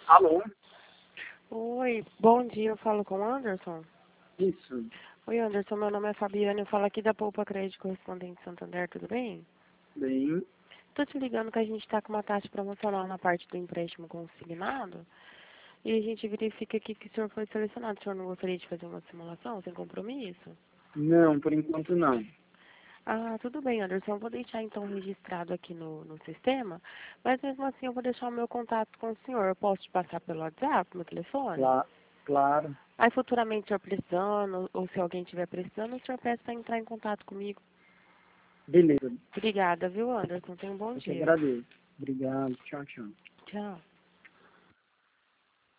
Alô? Oi, bom dia, eu falo com o Anderson. Isso. Oi, Anderson, meu nome é Fabiana, eu falo aqui da Poupa Crédito Correspondente Santander, tudo bem? Bem, Tô te ligando que a gente tá com uma taxa promocional na parte do empréstimo consignado e a gente verifica aqui que o senhor foi selecionado. O senhor não gostaria de fazer uma simulação sem compromisso? não, por enquanto não. Ah, tudo bem, Anderson, eu vou deixar então registrado aqui no sistema, mas mesmo assim eu vou deixar o meu contato com o senhor. Eu posso te passar pelo WhatsApp, meu telefone? Claro. Aí futuramente o senhor precisando, ou se alguém estiver precisando, o senhor peça para entrar em contato comigo. Beleza. Obrigada, viu, Anderson? Tenha um bom Eu que dia. agradeço. Obrigado. Tchau, tchau. Tchau.